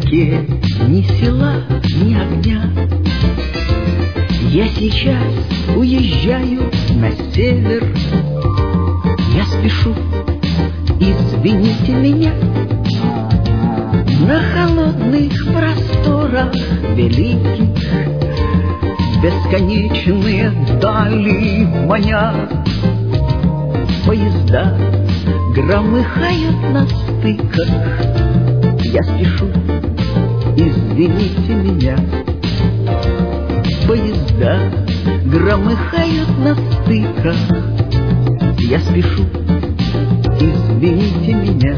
вдалеке ни села, ни огня. Я сейчас уезжаю на север. Я спешу, извините меня. На холодных просторах великих бесконечные дали манят. Поезда громыхают на стыках. Я спешу, извините меня. Поезда громыхают на стыках. Я спешу, извините меня.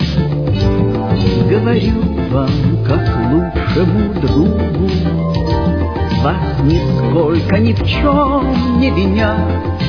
Говорю вам, как лучшему другу, вас нисколько ни в чем не виня.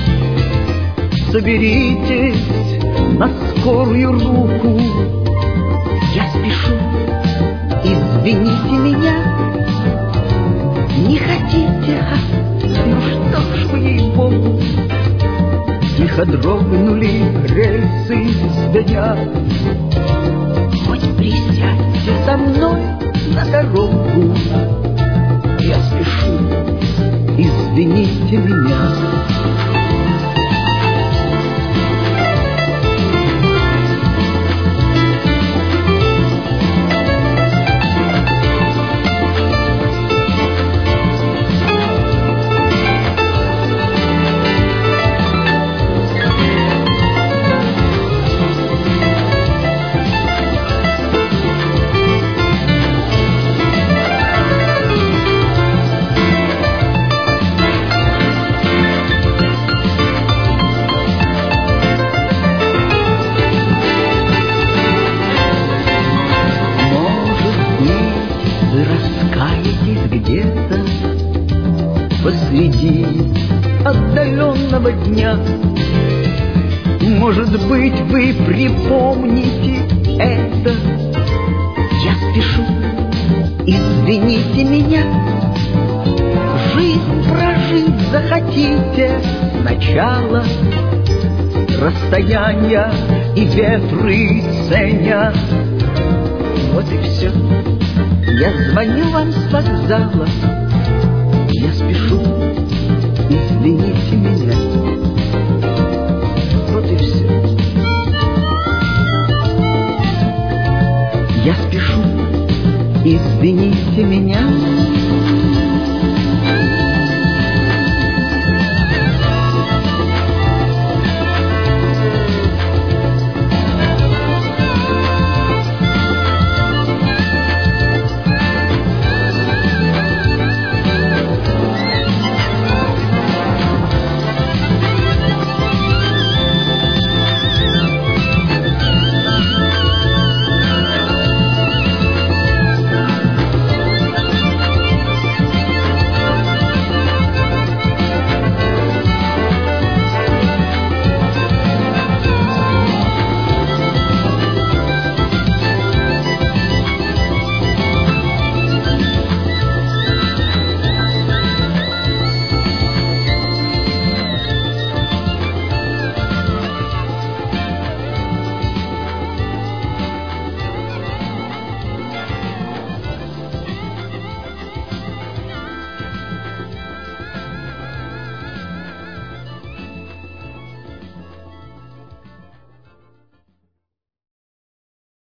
Соберитесь на скорую руку. Я спешу, извините меня. Не хотите, ну что ж вы, ей-богу. Тихо дрогнули рельсы, звеня. Хоть присядьте со мной на дорогу. Я спешу, извините меня. Где-то посреди отдаленного дня, может быть, вы припомните это. Я спешу, извините меня. Жизнь прожить захотите сначала, расстояния и ветры ценя. Вот и все. Я звоню вам с вокзала. Я спешу, извините меня. Вот и все. Я спешу, извините меня.